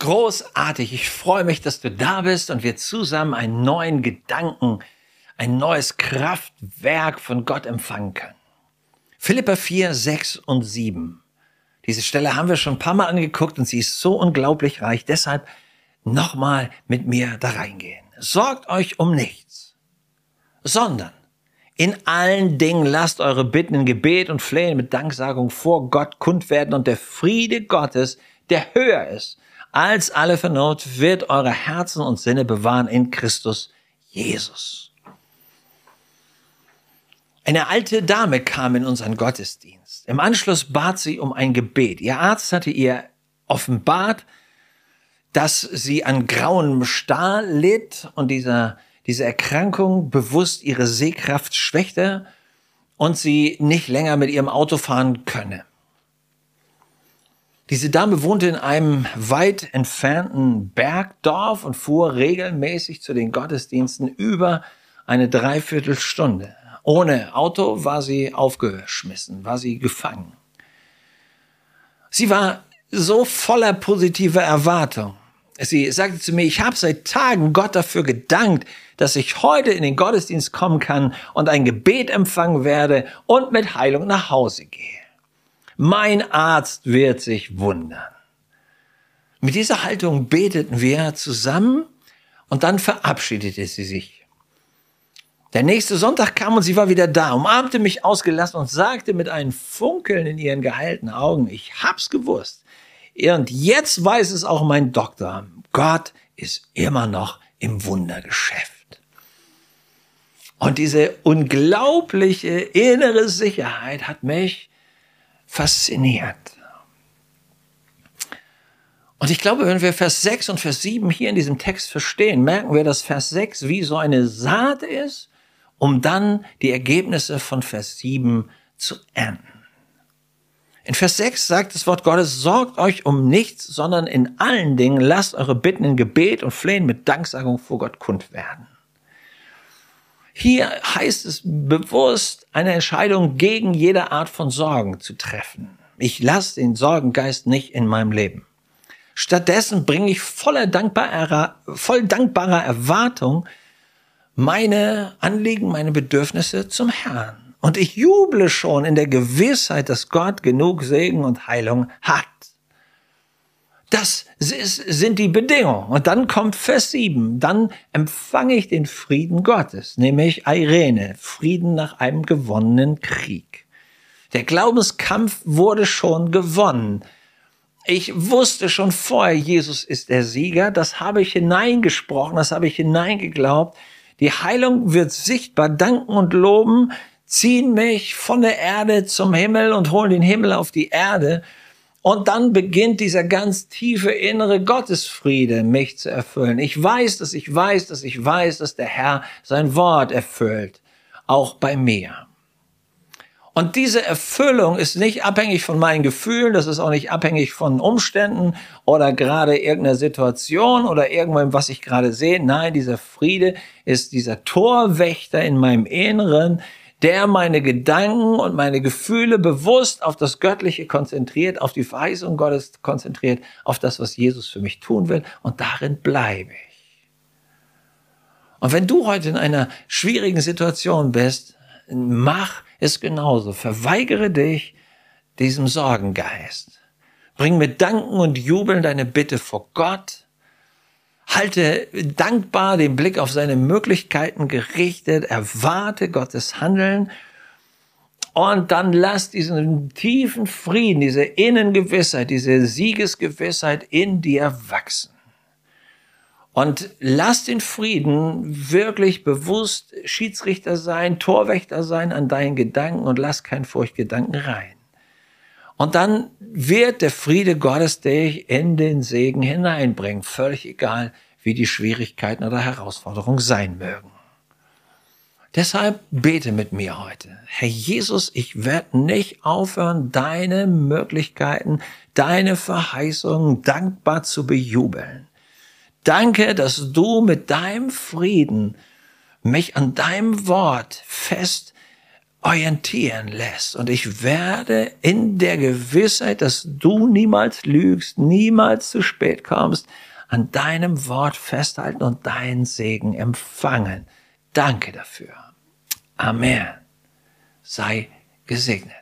Großartig, ich freue mich, dass du da bist und wir zusammen einen neuen Gedanken, ein neues Kraftwerk von Gott empfangen können. Philipper 4, 6 und 7. Diese Stelle haben wir schon ein paar Mal angeguckt und sie ist so unglaublich reich. Deshalb nochmal mit mir da reingehen. Sorgt euch um nichts, sondern in allen Dingen lasst eure Bitten in Gebet und Flehen mit Danksagung vor Gott kund werden und der Friede Gottes, der höher ist als alle Vernunft, wird eure Herzen und Sinne bewahren in Christus Jesus. Eine alte Dame kam in unseren Gottesdienst. Im Anschluss bat sie um ein Gebet. Ihr Arzt hatte ihr offenbart, dass sie an grauem Star litt und diese Erkrankung bewusst ihre Sehkraft schwächte und sie nicht länger mit ihrem Auto fahren könne. Diese Dame wohnte in einem weit entfernten Bergdorf und fuhr regelmäßig zu den Gottesdiensten über eine Dreiviertelstunde. Ohne Auto war sie aufgeschmissen, war sie gefangen. Sie war so voller positiver Erwartung. Sie sagte zu mir, ich habe seit Tagen Gott dafür gedankt, dass ich heute in den Gottesdienst kommen kann und ein Gebet empfangen werde und mit Heilung nach Hause gehe. Mein Arzt wird sich wundern. Mit dieser Haltung beteten wir zusammen und dann verabschiedete sie sich. Der nächste Sonntag kam und sie war wieder da, umarmte mich ausgelassen und sagte mit einem Funkeln in ihren geheilten Augen, ich hab's gewusst. Und jetzt weiß es auch mein Doktor. Gott ist immer noch im Wundergeschäft. Und diese unglaubliche innere Sicherheit hat mich fasziniert. Und ich glaube, wenn wir Vers 6 und Vers 7 hier in diesem Text verstehen, merken wir, dass Vers 6 wie so eine Saat ist, um dann die Ergebnisse von Vers 7 zu ernten. In Vers 6 sagt das Wort Gottes, sorgt euch um nichts, sondern in allen Dingen lasst eure Bitten in Gebet und Flehen mit Danksagung vor Gott kund werden. Hier heißt es bewusst, eine Entscheidung gegen jede Art von Sorgen zu treffen. Ich lasse den Sorgengeist nicht in meinem Leben. Stattdessen bringe ich voll dankbarer Erwartung meine Anliegen, meine Bedürfnisse zum Herrn. Und ich juble schon in der Gewissheit, dass Gott genug Segen und Heilung hat. Das sind die Bedingungen. Und dann kommt Vers 7. Dann empfange ich den Frieden Gottes, nämlich Eirene, Frieden nach einem gewonnenen Krieg. Der Glaubenskampf wurde schon gewonnen. Ich wusste schon vorher, Jesus ist der Sieger. Das habe ich hineingesprochen, das habe ich hineingeglaubt. Die Heilung wird sichtbar. Danken und loben ziehen mich von der Erde zum Himmel und holen den Himmel auf die Erde. Und dann beginnt dieser ganz tiefe innere Gottesfriede, mich zu erfüllen. Ich weiß, dass der Herr sein Wort erfüllt, auch bei mir. Und diese Erfüllung ist nicht abhängig von meinen Gefühlen, das ist auch nicht abhängig von Umständen oder gerade irgendeiner Situation oder irgendwann, was ich gerade sehe. Nein, dieser Friede ist dieser Torwächter in meinem Inneren, der meine Gedanken und meine Gefühle bewusst auf das Göttliche konzentriert, auf die Verheißung Gottes konzentriert, auf das, was Jesus für mich tun will. Und darin bleibe ich. Und wenn du heute in einer schwierigen Situation bist, mach es genauso. Verweigere dich diesem Sorgengeist. Bring mit Danken und Jubeln deine Bitte vor Gott. Halte dankbar den Blick auf seine Möglichkeiten gerichtet, erwarte Gottes Handeln und dann lass diesen tiefen Frieden, diese Innengewissheit, diese Siegesgewissheit in dir wachsen. Und lass den Frieden wirklich bewusst Schiedsrichter sein, Torwächter sein an deinen Gedanken und lass keinen Furchtgedanken rein. Und dann wird der Friede Gottes dich in den Segen hineinbringen, völlig egal, wie die Schwierigkeiten oder Herausforderungen sein mögen. Deshalb bete mit mir heute. Herr Jesus, ich werde nicht aufhören, deine Möglichkeiten, deine Verheißungen dankbar zu bejubeln. Danke, dass du mit deinem Frieden mich an deinem Wort fest orientieren lässt. Und ich werde in der Gewissheit, dass du niemals lügst, niemals zu spät kommst, an deinem Wort festhalten und deinen Segen empfangen. Danke dafür. Amen. Sei gesegnet.